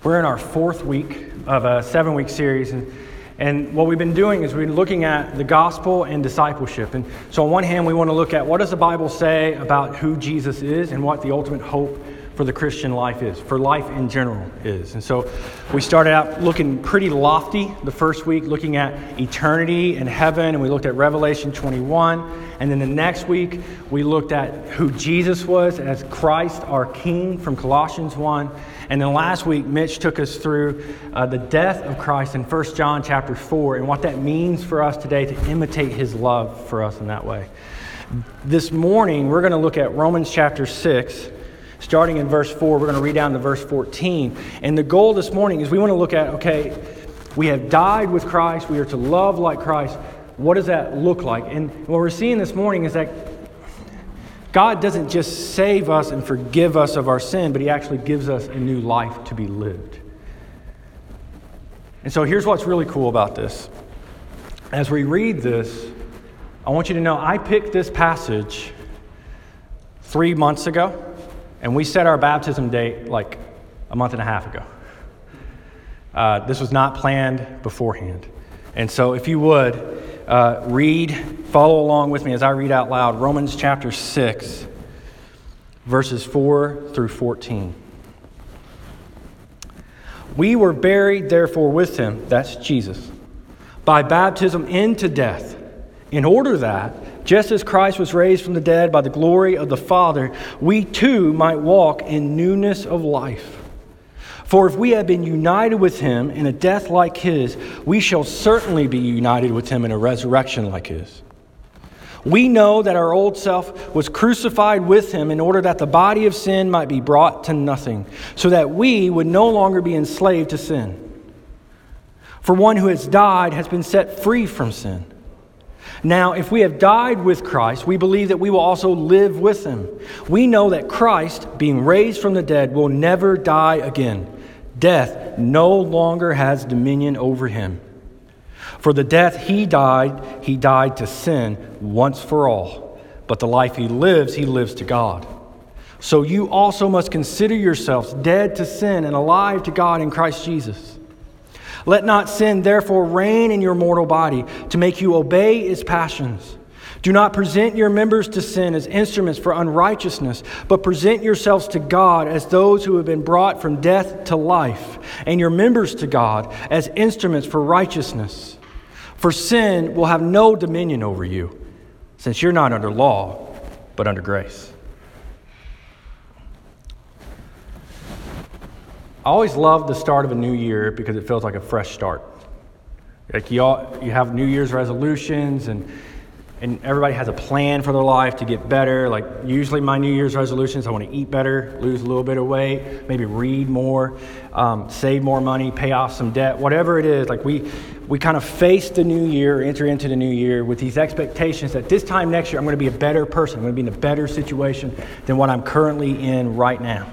We're in our fourth week of a 7-week series, and what we've been doing is we've been looking at the gospel and discipleship. And so on one hand, we want to look at what does the Bible say about who Jesus is and what the ultimate hope for the Christian life is, for life in general is. And so we started out looking pretty lofty the first week, looking at eternity and heaven, and we looked at Revelation 21. And then the next week, we looked at who Jesus was as Christ, our King, from Colossians 1. And then last week, Mitch took us through the death of Christ in 1 John chapter 4 and what that means for us today to imitate his love for us in that way. This morning, we're going to look at Romans chapter 6. Starting in verse 4, we're going to read down to verse 14. And the goal this morning is we want to look at, okay, we have died with Christ. We are to love like Christ. What does that look like? And what we're seeing this morning is that God doesn't just save us and forgive us of our sin, but he actually gives us a new life to be lived. And so here's what's really cool about this. As we read this, I want you to know I picked this passage 3 months ago. And we set our baptism date like a month and a half ago. This was not planned beforehand. And so if you would, follow along with me as I read out loud Romans chapter 6, verses 4 through 14. We were buried, therefore, with him, that's Jesus, by baptism into death, in order that, just as Christ was raised from the dead by the glory of the Father, we too might walk in newness of life. For if we have been united with him in a death like his, we shall certainly be united with him in a resurrection like his. We know that our old self was crucified with him in order that the body of sin might be brought to nothing, so that we would no longer be enslaved to sin. For one who has died has been set free from sin. Now, if we have died with Christ, we believe that we will also live with him. We know that Christ, being raised from the dead, will never die again. Death no longer has dominion over him. For the death he died to sin once for all. But the life he lives to God. So you also must consider yourselves dead to sin and alive to God in Christ Jesus. Let not sin therefore reign in your mortal body to make you obey its passions. Do not present your members to sin as instruments for unrighteousness, but present yourselves to God as those who have been brought from death to life, and your members to God as instruments for righteousness. For sin will have no dominion over you, since you're not under law, but under grace. I always love the start of a new year because it feels like a fresh start. Like you have New Year's resolutions and everybody has a plan for their life to get better. Like usually my New Year's resolutions, I want to eat better, lose a little bit of weight, maybe read more, save more money, pay off some debt, whatever it is. Like we kind of face the new year, enter into the new year with these expectations that this time next year I'm going to be a better person. I'm going to be in a better situation than what I'm currently in right now.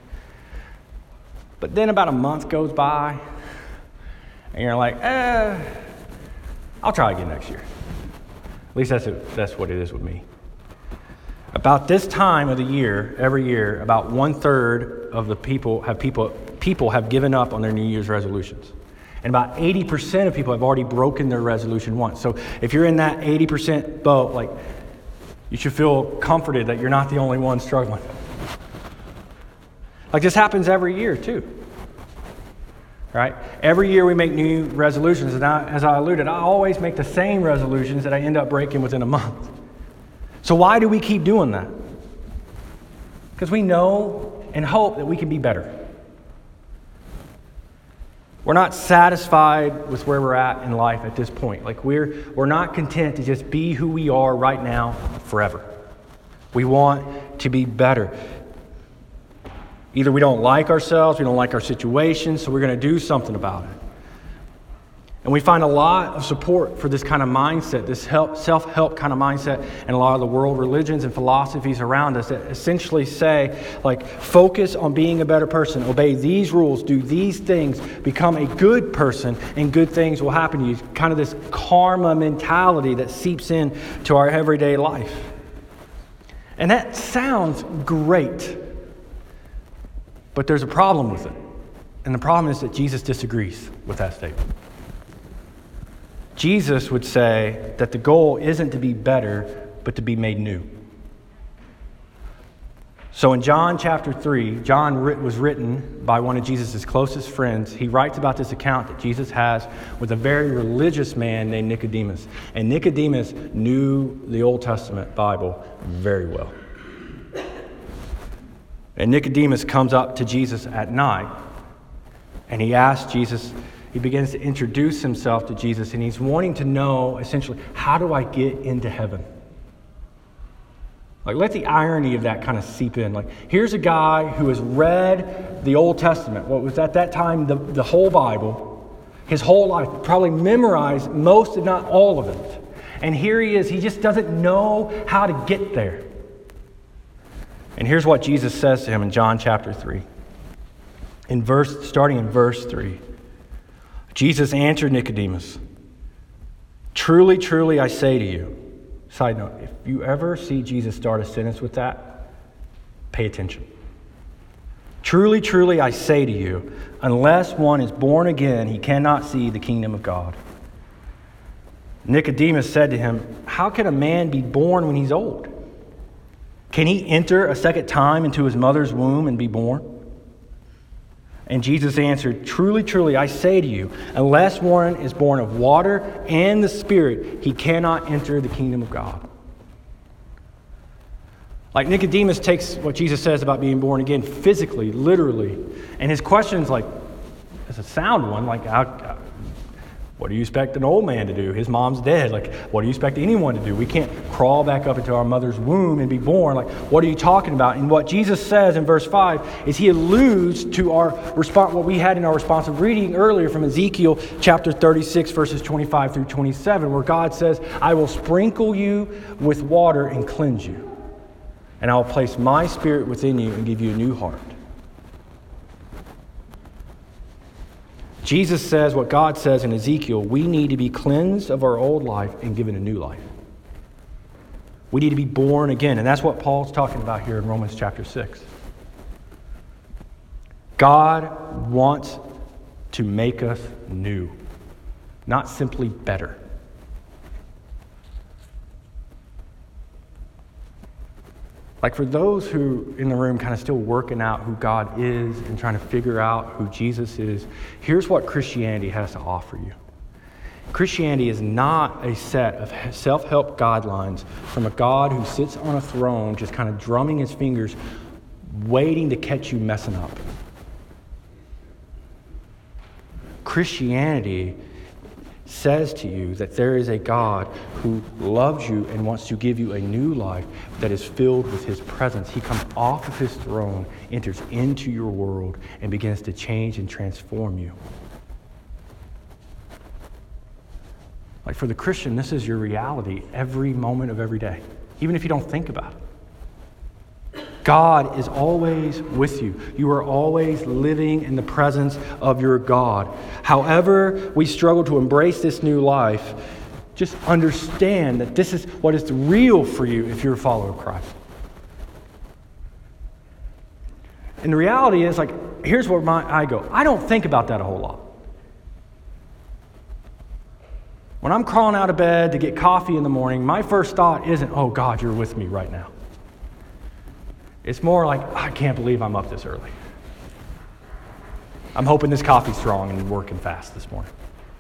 But then about a month goes by, and you're like, I'll try again next year. At least that's what it is with me. About this time of the year, every year, about 1/3 of the people have given up on their New Year's resolutions. And about 80% of people have already broken their resolution once. So if you're in that 80% boat, like, you should feel comforted that you're not the only one struggling. Like this happens every year too, right? Every year we make new resolutions, and as I alluded, I always make the same resolutions that I end up breaking within a month. So why do we keep doing that? Because we know and hope that we can be better. We're not satisfied with where we're at in life at this point. Like we're not content to just be who we are right now forever. We want to be better. Either we don't like ourselves, we don't like our situation, so we're going to do something about it. And we find a lot of support for this kind of mindset, this self-help kind of mindset, and a lot of the world religions and philosophies around us that essentially say, like, focus on being a better person, obey these rules, do these things, become a good person, and good things will happen to you. Kind of this karma mentality that seeps in to our everyday life. And that sounds great, but there's a problem with it. And the problem is that Jesus disagrees with that statement. Jesus would say that the goal isn't to be better, but to be made new. So in John chapter 3, John was written by one of Jesus' closest friends. He writes about this account that Jesus has with a very religious man named Nicodemus. And Nicodemus knew the Old Testament Bible very well. And Nicodemus comes up to Jesus at night, and he asks Jesus, he begins to introduce himself to Jesus, and he's wanting to know, essentially, how do I get into heaven? Like, let the irony of that kind of seep in. Like, here's a guy who has read the Old Testament, what was at that time the whole Bible, his whole life, probably memorized most, if not all of it. And here he is, he just doesn't know how to get there. And here's what Jesus says to him in John chapter 3. Starting in verse 3. Jesus answered Nicodemus, "Truly, truly, I say to you." Side note, if you ever see Jesus start a sentence with that, pay attention. "Truly, truly, I say to you, unless one is born again, he cannot see the kingdom of God." Nicodemus said to him, "How can a man be born when he's old? Can he enter a second time into his mother's womb and be born?" And Jesus answered, "Truly, truly, I say to you, unless one is born of water and the Spirit, he cannot enter the kingdom of God." Like, Nicodemus takes what Jesus says about being born again physically, literally. And his question's like, it's a sound one, like, what do you expect an old man to do? His mom's dead. Like, what do you expect anyone to do? We can't crawl back up into our mother's womb and be born. Like, what are you talking about? And what Jesus says in verse 5 is he alludes to our response, what we had in our responsive reading earlier from Ezekiel chapter 36, verses 25 through 27, where God says, "I will sprinkle you with water and cleanse you, and I will place my Spirit within you and give you a new heart." Jesus says what God says in Ezekiel: we need to be cleansed of our old life and given a new life. We need to be born again. And that's what Paul's talking about here in Romans chapter 6. God wants to make us new, not simply better. Like, for those who in the room kind of still working out who God is and trying to figure out who Jesus is, here's what Christianity has to offer you. Christianity is not a set of self-help guidelines from a God who sits on a throne just kind of drumming his fingers, waiting to catch you messing up. Christianity says to you that there is a God who loves you and wants to give you a new life that is filled with his presence. He comes off of his throne, enters into your world, and begins to change and transform you. Like, for the Christian, this is your reality every moment of every day, even if you don't think about it. God is always with you. You are always living in the presence of your God. However we struggle to embrace this new life, just understand that this is what is real for you if you're a follower of Christ. And the reality is, like, here's where I go. I don't think about that a whole lot. When I'm crawling out of bed to get coffee in the morning, my first thought isn't, "Oh God, you're with me right now." It's more like, "I can't believe I'm up this early. I'm hoping this coffee's strong and working fast this morning."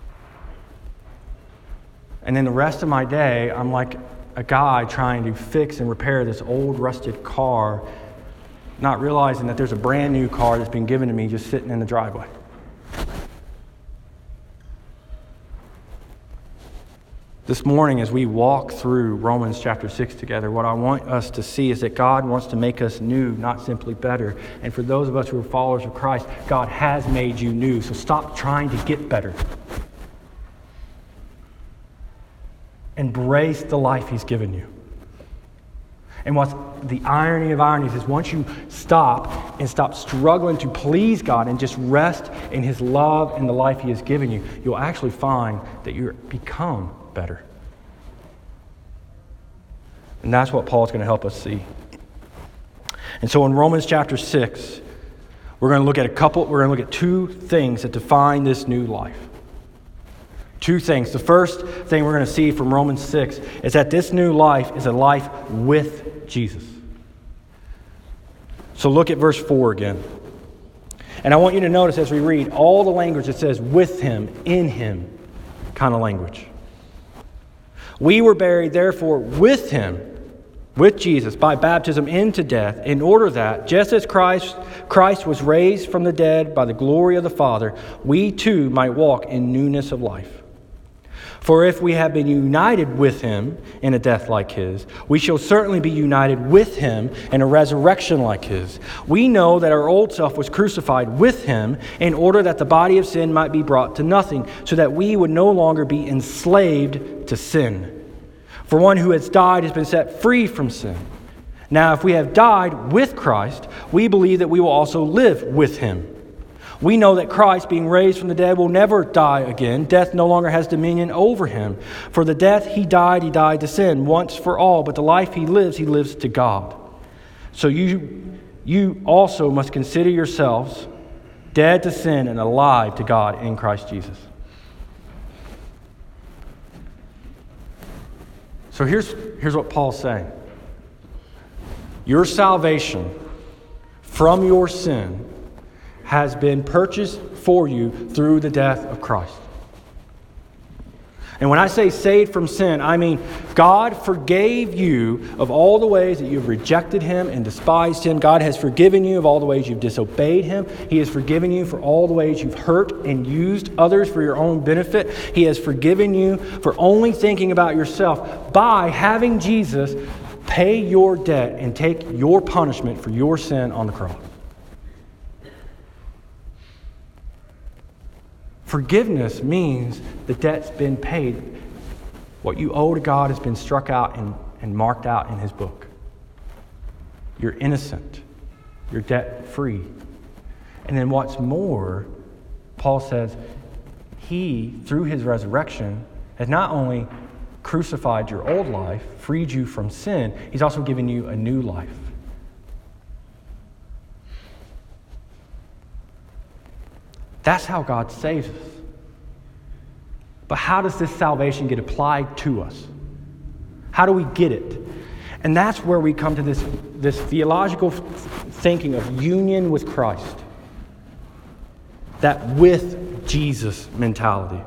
And then the rest of my day, I'm like a guy trying to fix and repair this old rusted car, not realizing that there's a brand new car that's been given to me just sitting in the driveway. This morning, as we walk through Romans chapter 6 together, what I want us to see is that God wants to make us new, not simply better. And for those of us who are followers of Christ, God has made you new. So stop trying to get better. Embrace the life he's given you. And what's the irony of ironies is once you stop struggling to please God and just rest in his love and the life he has given you, you'll actually find that you become better. And that's what Paul's going to help us see. And so in Romans chapter 6, we're going to look at two things that define this new life. Two things. The first thing we're going to see from Romans 6 is that this new life is a life with Jesus. So look at verse 4 again. And I want you to notice as we read all the language that says with him, in him kind of language. We were buried, therefore, with him, with Jesus, by baptism into death, in order that, just as Christ was raised from the dead by the glory of the Father, we too might walk in newness of life. For if we have been united with him in a death like his, we shall certainly be united with him in a resurrection like his. We know that our old self was crucified with him in order that the body of sin might be brought to nothing, so that we would no longer be enslaved to sin. For one who has died has been set free from sin. Now, if we have died with Christ, we believe that we will also live with him. We know that Christ, being raised from the dead, will never die again. Death no longer has dominion over him. For the death he died to sin once for all. But the life he lives to God. So you also must consider yourselves dead to sin and alive to God in Christ Jesus. So here's what Paul's saying. Your salvation from your sin has been purchased for you through the death of Christ. And when I say saved from sin, I mean God forgave you of all the ways that you've rejected him and despised him. God has forgiven you of all the ways you've disobeyed him. He has forgiven you for all the ways you've hurt and used others for your own benefit. He has forgiven you for only thinking about yourself by having Jesus pay your debt and take your punishment for your sin on the cross. Forgiveness means the debt's been paid. What you owe to God has been struck out and marked out in his book. You're innocent. You're debt-free. And then what's more, Paul says, he, through his resurrection, has not only crucified your old life, freed you from sin, he's also given you a new life. That's how God saves us. But how does this salvation get applied to us? How do we get it? And that's where we come to this theological thinking of union with Christ. That with Jesus mentality.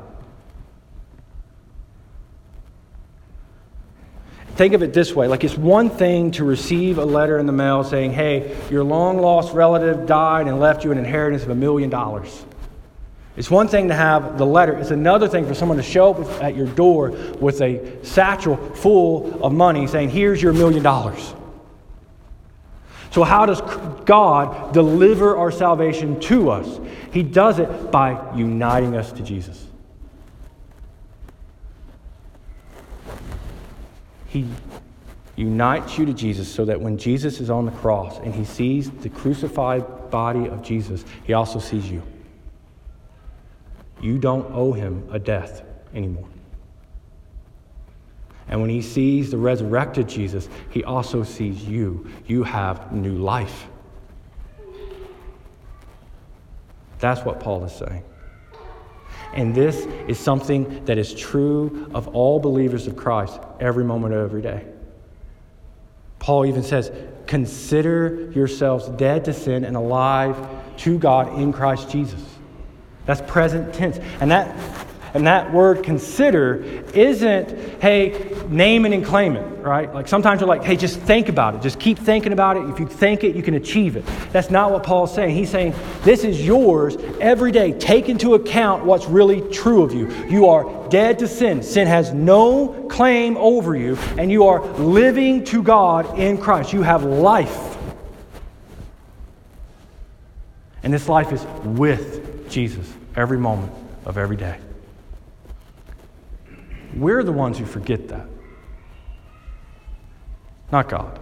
Think of it this way, like it's one thing to receive a letter in the mail saying, hey, your long-lost relative died and left you an inheritance of $1 million. It's one thing to have the letter. It's another thing for someone to show up at your door with a satchel full of money saying, here's your $1 million. So how does God deliver our salvation to us? He does it by uniting us to Jesus. He unites you to Jesus so that when Jesus is on the cross and he sees the crucified body of Jesus, he also sees you. You don't owe him a death anymore. And when he sees the resurrected Jesus, he also sees you. You have new life. That's what Paul is saying. And this is something that is true of all believers of Christ every moment of every day. Paul even says, consider yourselves dead to sin and alive to God in Christ Jesus. That's present tense. And that word consider isn't, hey, name it and claim it, right? Like sometimes you're like, hey, just think about it. Just keep thinking about it. If you think it, you can achieve it. That's not what Paul's saying. He's saying this is yours every day. Take into account what's really true of you. You are dead to sin. Sin has no claim over you, and you are living to God in Christ. You have life. And this life is with Jesus every moment of every day. We're the ones who forget that. Not God.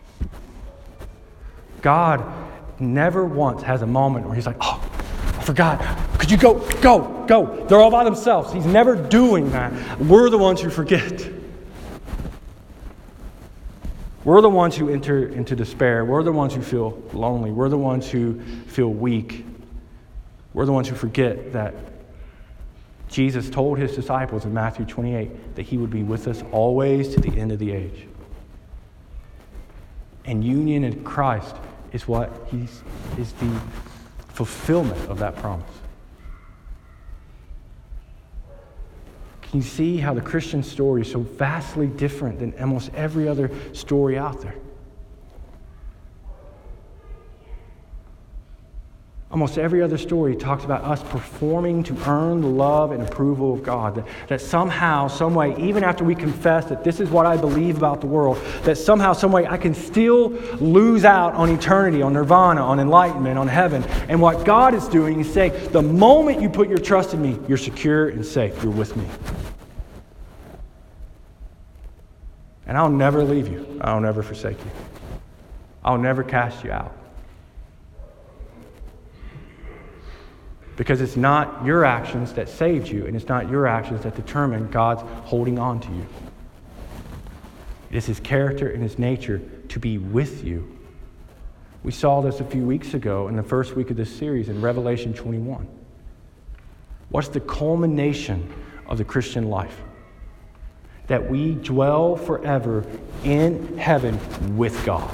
God never once has a moment where he's like, oh, I forgot. Could you go? They're all by themselves. He's never doing that. We're the ones who forget. We're the ones who enter into despair. We're the ones who feel lonely. We're the ones who feel weak. We're the ones who forget that Jesus told his disciples in Matthew 28 that he would be with us always to the end of the age. And union in Christ is the fulfillment of that promise. Can you see how the Christian story is so vastly different than almost every other story out there? Almost every other story talks about us performing to earn the love and approval of God. That somehow, some way, even after we confess that this is what I believe about the world, that somehow, some way, I can still lose out on eternity, on nirvana, on enlightenment, on heaven. And what God is doing is saying, the moment you put your trust in me, you're secure and safe. You're with me. And I'll never leave you. I'll never forsake you. I'll never cast you out. Because it's not your actions that saved you, and it's not your actions that determine God's holding on to you. It is his character and his nature to be with you. We saw this a few weeks ago in the first week of this series in Revelation 21. What's the culmination of the Christian life? That we dwell forever in heaven with God.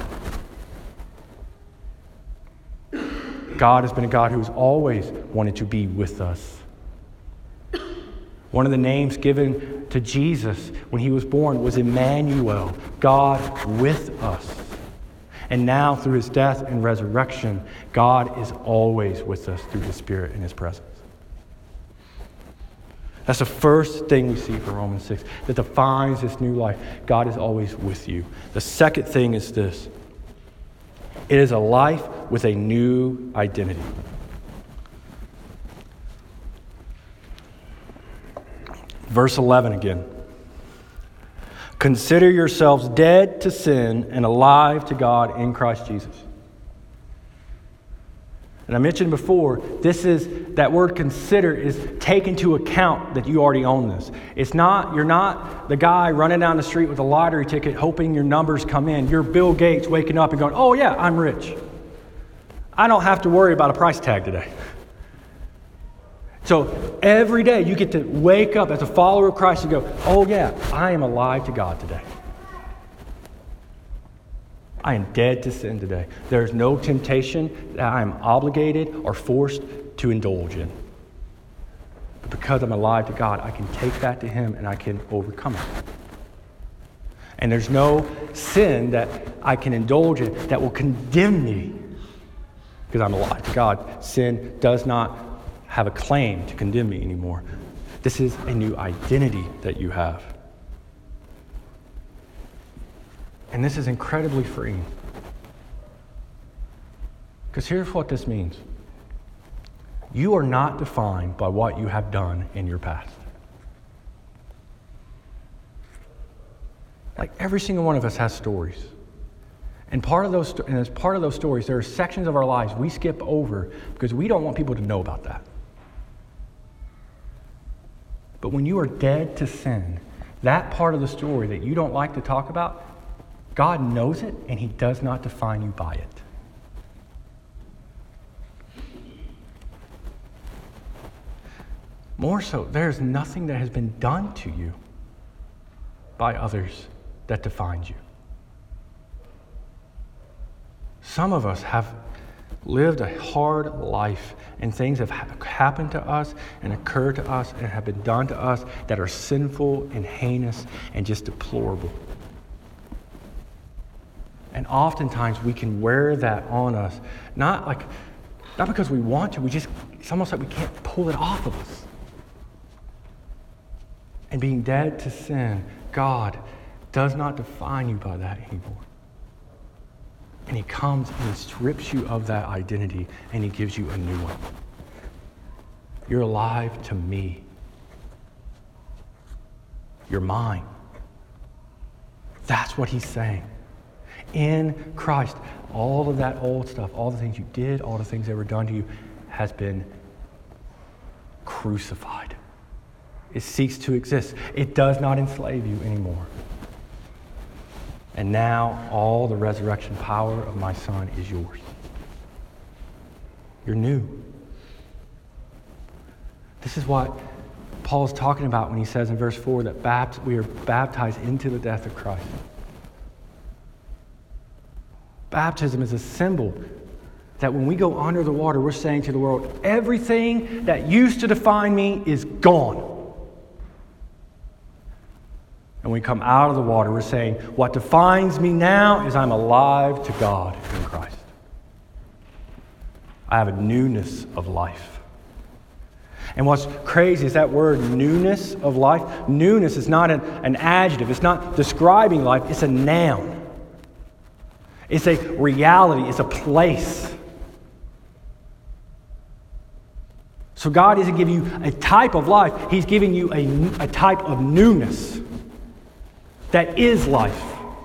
God has been a God who's always wanted to be with us. One of the names given to Jesus when he was born was Emmanuel, God with us. And now through his death and resurrection, God is always with us through his Spirit and his presence. That's the first thing we see from Romans 6 that defines this new life. God is always with you. The second thing is this. It is a life with a new identity. Verse 11 again. Consider yourselves dead to sin and alive to God in Christ Jesus. And I mentioned before, that word consider is take into account that you already own this. You're not the guy running down the street with a lottery ticket hoping your numbers come in. You're Bill Gates waking up and going, oh yeah, I'm rich. I don't have to worry about a price tag today. So every day you get to wake up as a follower of Christ and go, oh yeah, I am alive to God today. I am dead to sin today. There is no temptation that I am obligated or forced to indulge in. But because I'm alive to God, I can take that to him and I can overcome it. And there's no sin that I can indulge in that will condemn me because I'm alive to God. Sin does not have a claim to condemn me anymore. This is a new identity that you have. And this is incredibly freeing. Because here's what this means. You are not defined by what you have done in your past. Like every single one of us has stories. And as part of those stories, there are sections of our lives we skip over because we don't want people to know about that. But when you are dead to sin, that part of the story that you don't like to talk about, God knows it, and he does not define you by it. More so, there's nothing that has been done to you by others that defines you. Some of us have lived a hard life, and things have happened to us and occurred to us and have been done to us that are sinful and heinous and just deplorable. And oftentimes we can wear that on us, not because we want to, it's almost like we can't pull it off of us. And being dead to sin, God does not define you by that anymore. And he comes and he strips you of that identity and he gives you a new one. You're alive to me. You're mine. That's what he's saying. In Christ, all of that old stuff, all the things you did, all the things that were done to you, has been crucified. It ceased to exist. It does not enslave you anymore. And now all the resurrection power of my Son is yours. You're new. This is what Paul's talking about when he says in verse 4 that we are baptized into the death of Christ. Baptism is a symbol that when we go under the water, we're saying to the world, everything that used to define me is gone. And when we come out of the water, we're saying, what defines me now is I'm alive to God in Christ. I have a newness of life. And what's crazy is that word newness of life. Newness is not an adjective. It's not describing life. It's a noun. It's a reality. It's a place. So God isn't giving you a type of life. He's giving you a type of newness that is life.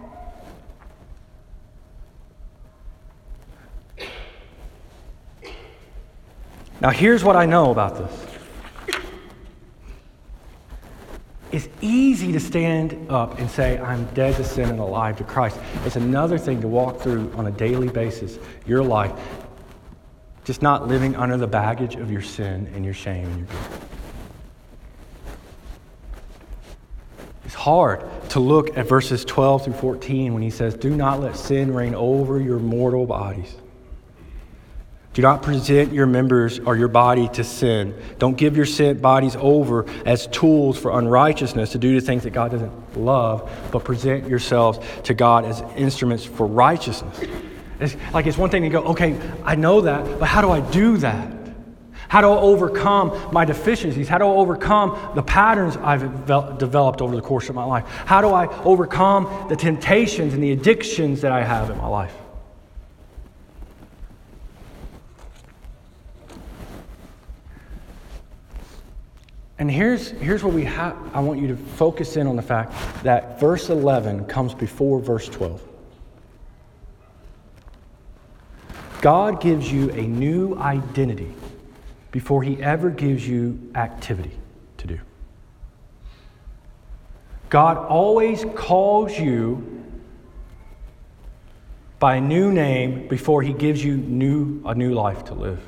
Now here's what I know about this. It's easy to stand up and say, I'm dead to sin and alive to Christ. It's another thing to walk through on a daily basis your life, just not living under the baggage of your sin and your shame and your guilt. It's hard to look at verses 12 through 14 when he says, do not let sin reign over your mortal bodies. Do not present your members or your body to sin. Don't give your sin bodies over as tools for unrighteousness to do the things that God doesn't love, but present yourselves to God as instruments for righteousness. It's one thing to go, okay, I know that, but how do I do that? How do I overcome my deficiencies? How do I overcome the patterns I've developed over the course of my life? How do I overcome the temptations and the addictions that I have in my life? And here's what we have. I want you to focus in on the fact that verse 11 comes before verse 12. God gives you a new identity before he ever gives you activity to do. God always calls you by a new name before he gives you a new life to live.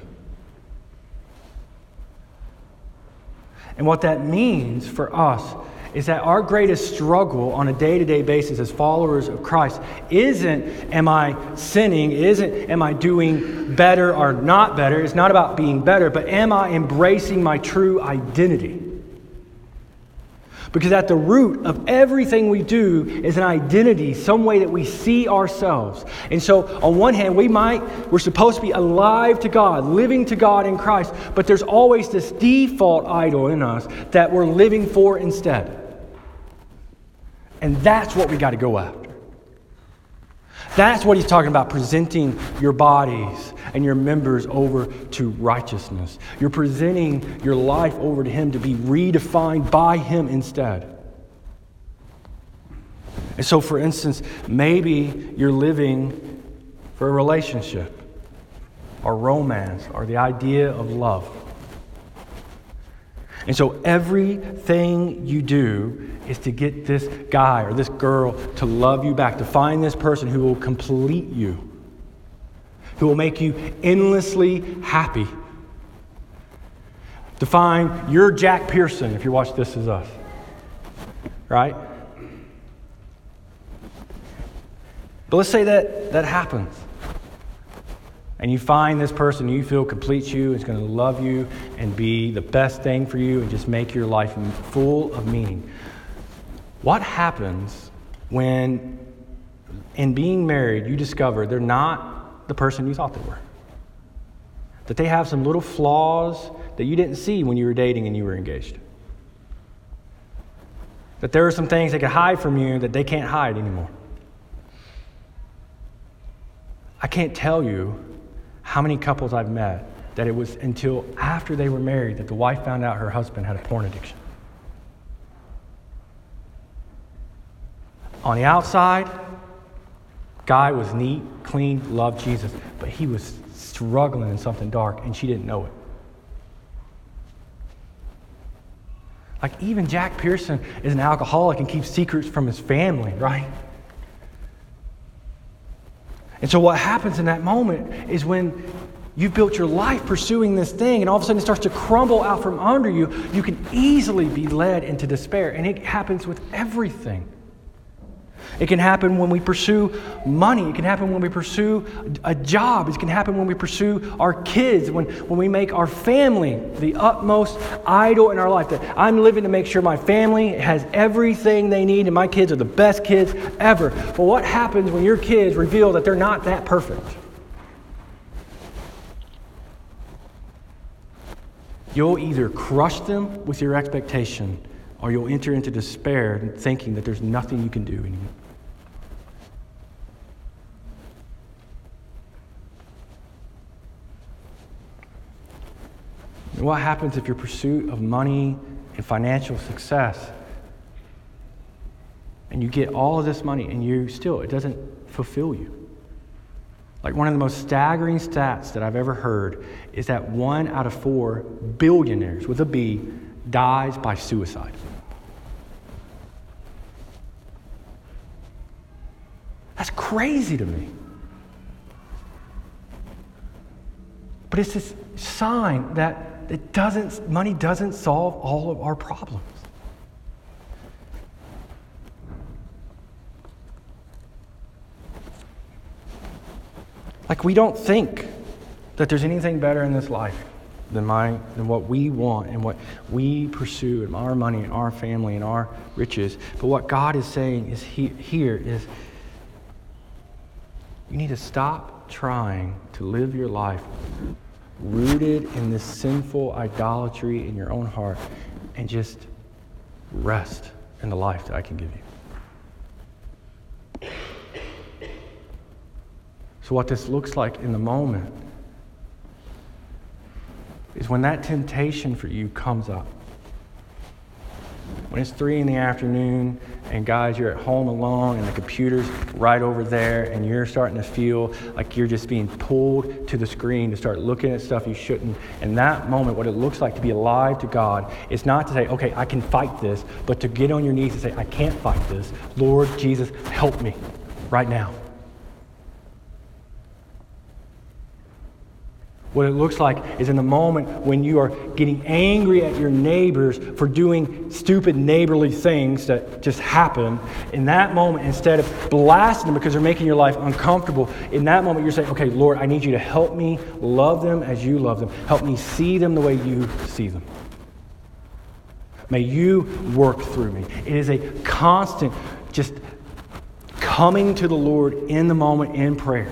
And what that means for us is that our greatest struggle on a day-to-day basis as followers of Christ isn't, am I sinning? Isn't, am I doing better or not better? It's not about being better, but am I embracing my true identity? Because at the root of everything we do is an identity, some way that we see ourselves. And so on one hand, we're supposed to be alive to God, living to God in Christ, but there's always this default idol in us that we're living for instead. And that's what we got to go after. That's what he's talking about, presenting your bodies and your members over to righteousness. You're presenting your life over to him to be redefined by him instead. And so, for instance, maybe you're living for a relationship or romance or the idea of love. And so everything you do is to get this guy or this girl to love you back, to find this person who will complete you, who will make you endlessly happy. To find your Jack Pearson, if you watch This Is Us, right? But let's say that happens. And you find this person you feel completes you, is going to love you and be the best thing for you and just make your life full of meaning. What happens when, in being married, you discover they're not the person you thought they were? That they have some little flaws that you didn't see when you were dating and you were engaged? That there are some things they could hide from you that they can't hide anymore? I can't tell you how many couples I've met that it was until after they were married that the wife found out her husband had a porn addiction. On the outside, guy was neat, clean, loved Jesus, but he was struggling in something dark and she didn't know it. Like even Jack Pearson is an alcoholic and keeps secrets from his family, right? And so what happens in that moment is when you've built your life pursuing this thing and all of a sudden it starts to crumble out from under you, you can easily be led into despair. And it happens with everything. It can happen when we pursue money. It can happen when we pursue a job. It can happen when we pursue our kids, when we make our family the utmost idol in our life. That I'm living to make sure my family has everything they need and my kids are the best kids ever. But what happens when your kids reveal that they're not that perfect? You'll either crush them with your expectation or you'll enter into despair thinking that there's nothing you can do anymore. And what happens if your pursuit of money and financial success and you get all of this money and it doesn't fulfill you? Like one of the most staggering stats that I've ever heard is that 1 out of 4 billionaires with a B dies by suicide. That's crazy to me. But it's this sign that money doesn't solve all of our problems. Like we don't think that there's anything better in this life than what we want and what we pursue and our money and our family and our riches. But what God is saying is here is you need to stop trying to live your life rooted in this sinful idolatry in your own heart and just rest in the life that I can give you. So what this looks like in the moment is when that temptation for you comes up. When it's 3 p.m. and guys, you're at home alone and the computer's right over there and you're starting to feel like you're just being pulled to the screen to start looking at stuff you shouldn't. In that moment, what it looks like to be alive to God is not to say, okay, I can fight this, but to get on your knees and say, I can't fight this. Lord Jesus, help me right now. What it looks like is in the moment when you are getting angry at your neighbors for doing stupid neighborly things that just happen. In that moment, instead of blasting them because they're making your life uncomfortable, in that moment you're saying, okay, Lord, I need you to help me love them as you love them. Help me see them the way you see them. May you work through me. It is a constant just coming to the Lord in the moment in prayer.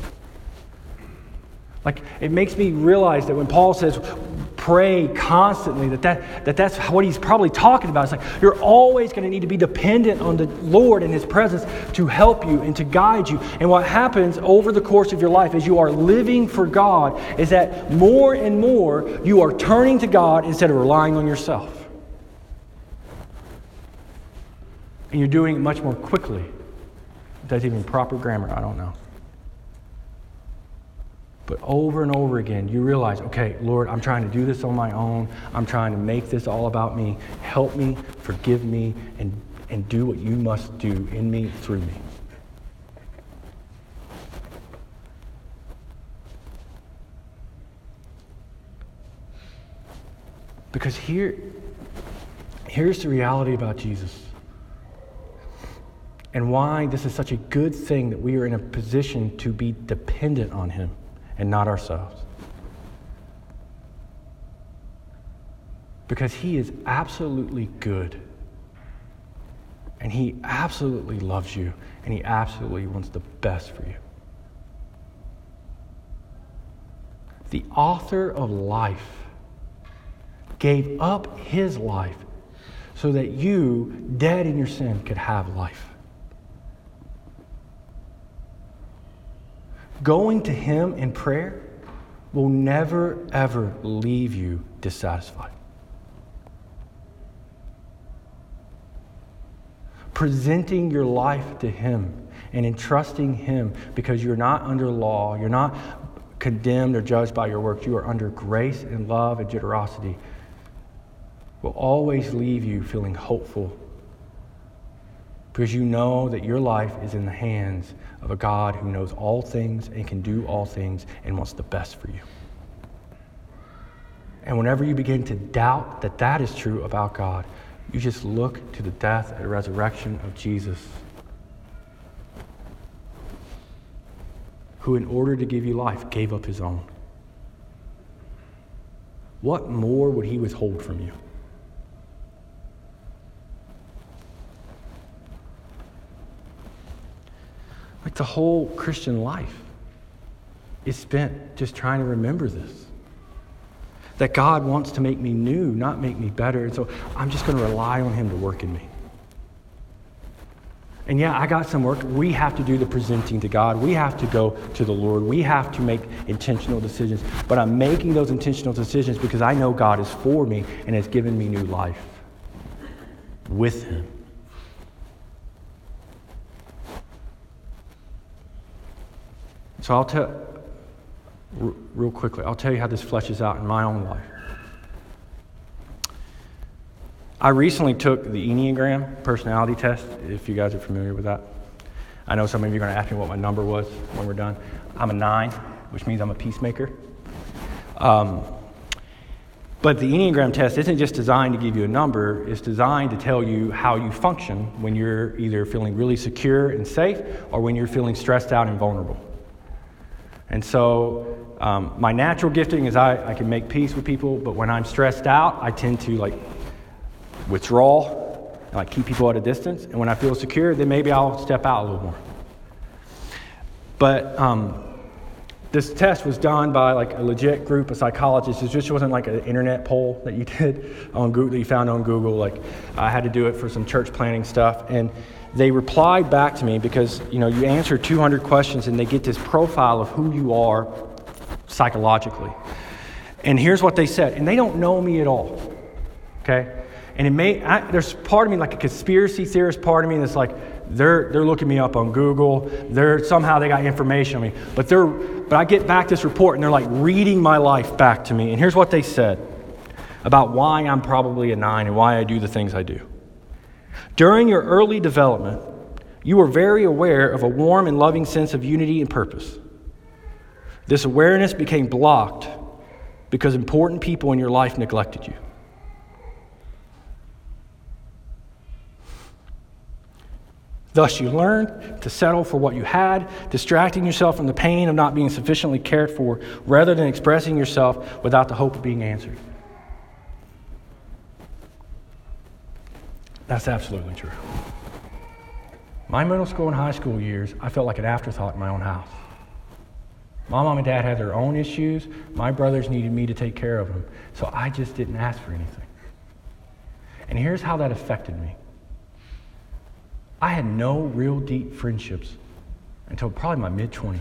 Like, it makes me realize that when Paul says pray constantly, that's what he's probably talking about. It's like you're always going to need to be dependent on the Lord and His presence to help you and to guide you. And what happens over the course of your life as you are living for God is that more and more you are turning to God instead of relying on yourself. And you're doing it much more quickly. If that's even proper grammar, I don't know. But over and over again, you realize, okay, Lord, I'm trying to do this on my own. I'm trying to make this all about me. Help me, forgive me, and do what you must do in me, through me. Because here's the reality about Jesus. And why this is such a good thing that we are in a position to be dependent on Him and not ourselves. Because He is absolutely good. And He absolutely loves you. And He absolutely wants the best for you. The author of life gave up His life so that you, dead in your sin, could have life. Going to Him in prayer will never, ever leave you dissatisfied. Presenting your life to Him and entrusting Him because you're not under law, you're not condemned or judged by your works, you are under grace and love and generosity, will always leave you feeling hopeful because you know that your life is in the hands of a God who knows all things and can do all things and wants the best for you. And whenever you begin to doubt that that is true about God, you just look to the death and resurrection of Jesus, who in order to give you life gave up his own. What more would he withhold from you? Like the whole Christian life is spent just trying to remember this. That God wants to make me new, not make me better. And so I'm just going to rely on him to work in me. And yeah, I got some work. We have to do the presenting to God. We have to go to the Lord. We have to make intentional decisions. But I'm making those intentional decisions because I know God is for me and has given me new life with him. So I'll tell, real quickly, I'll tell you how this fleshes out in my own life. I recently took the Enneagram personality test, if you guys are familiar with that. I know some of you are going to ask me what my number was when we're done. I'm a 9, which means I'm a peacemaker. But the Enneagram test isn't just designed to give you a number, it's designed to tell you how you function when you're either feeling really secure and safe or when you're feeling stressed out and vulnerable. And so my natural gifting is I can make peace with people, but when I'm stressed out, I tend to withdraw and keep people at a distance. And when I feel secure, then maybe I'll step out a little more. But this test was done by a legit group of psychologists. It just wasn't an internet poll that you did on Google, that you found on Google. I had to do it for some church planning stuff. And they replied back to me because, you answer 200 questions and they get this profile of who you are psychologically. And here's what they said. And they don't know me at all, okay? And there's part of me, like a conspiracy theorist part of me that's they're looking me up on Google. Somehow they got information on me. But I get back this report and they're reading my life back to me. And here's what they said about why I'm probably a 9 and why I do the things I do. During your early development, you were very aware of a warm and loving sense of unity and purpose. This awareness became blocked because important people in your life neglected you. Thus, you learned to settle for what you had, distracting yourself from the pain of not being sufficiently cared for, rather than expressing yourself without the hope of being answered. That's absolutely true. My middle school and high school years, I felt like an afterthought in my own house. My mom and dad had their own issues. My brothers needed me to take care of them. So I just didn't ask for anything. And here's how that affected me. I had no real deep friendships until probably my mid-20s.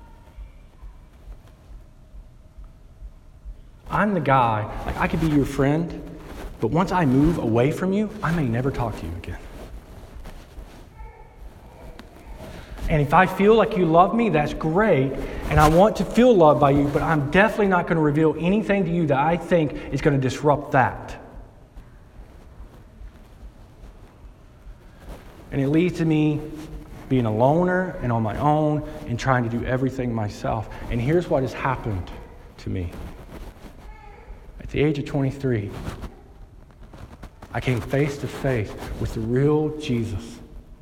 I'm the guy, I could be your friend, but once I move away from you, I may never talk to you again. And if I feel like you love me, that's great, and I want to feel loved by you, but I'm definitely not going to reveal anything to you that I think is going to disrupt that. And it leads to me being a loner and on my own and trying to do everything myself. And here's what has happened to me. At the age of 23, I came face to face with the real Jesus,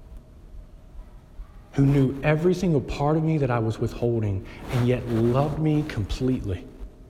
who knew every single part of me that I was withholding and yet loved me completely.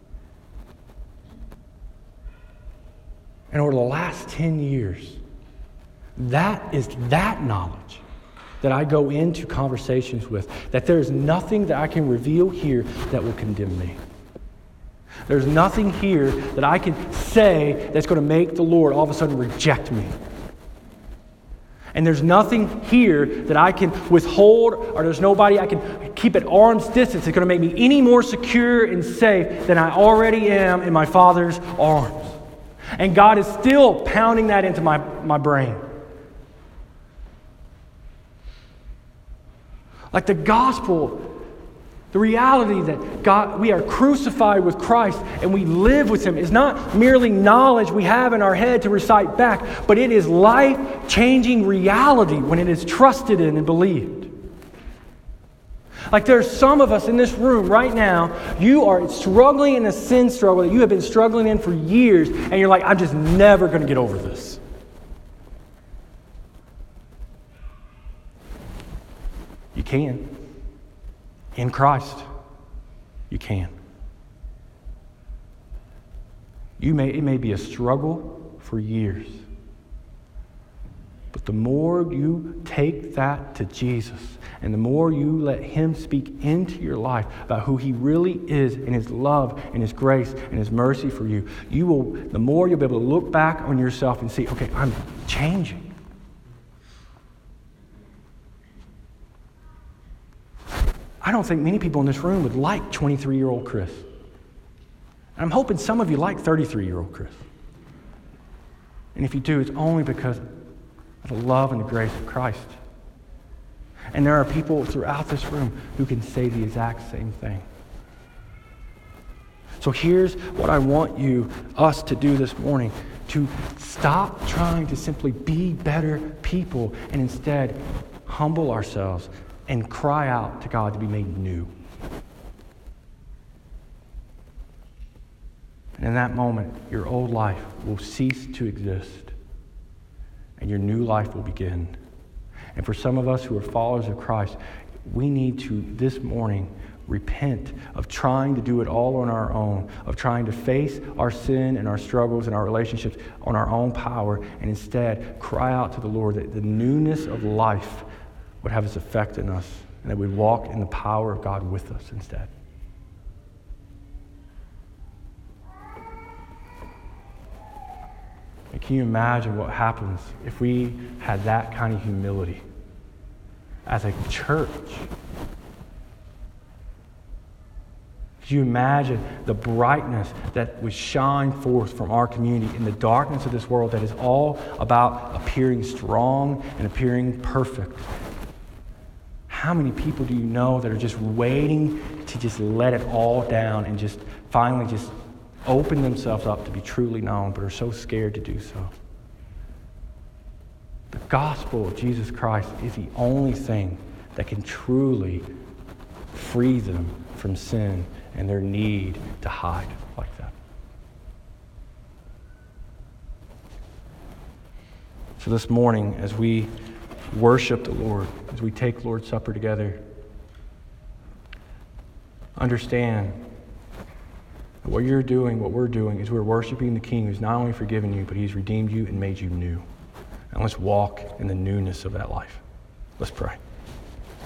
And over the last 10 years, that is that knowledge that I go into conversations with, that there's nothing that I can reveal here that will condemn me. There's nothing here that I can say that's going to make the Lord all of a sudden reject me. And there's nothing here that I can withhold, or there's nobody I can keep at arm's distance that's going to make me any more secure and safe than I already am in my Father's arms. And God is still pounding that into my brain. The gospel The reality that God, we are crucified with Christ and we live with Him is not merely knowledge we have in our head to recite back, but it is life-changing reality when it is trusted in and believed. Like there's some of us in this room right now, you are struggling in a sin struggle that you have been struggling in for years, and you're like, I'm just never going to get over this. You can. In Christ, you can. It may be a struggle for years. But the more you take that to Jesus, and the more you let Him speak into your life about who He really is in His love and His grace and His mercy for you, the more you'll be able to look back on yourself and see, okay, I'm changing. I don't think many people in this room would like 23-year-old Chris. And I'm hoping some of you like 33-year-old Chris. And if you do, it's only because of the love and the grace of Christ. And there are people throughout this room who can say the exact same thing. So here's what I want us to do this morning, to stop trying to simply be better people and instead humble ourselves and cry out to God to be made new. And in that moment, your old life will cease to exist and your new life will begin. And for some of us who are followers of Christ, we need to, this morning, repent of trying to do it all on our own, of trying to face our sin and our struggles and our relationships on our own power, and instead cry out to the Lord that the newness of life would have its effect in us, and that we'd walk in the power of God with us instead. And can you imagine what happens if we had that kind of humility as a church? Can you imagine the brightness that would shine forth from our community in the darkness of this world that is all about appearing strong and appearing perfect? How many people do you know that are just waiting to just let it all down and just finally just open themselves up to be truly known, but are so scared to do so? The gospel of Jesus Christ is the only thing that can truly free them from sin and their need to hide like that. So this morning, as we worship the Lord, as we take Lord's Supper together, understand that what you're doing, what we're doing, is we're worshiping the King who's not only forgiven you, but He's redeemed you and made you new. And let's walk in the newness of that life. Let's pray.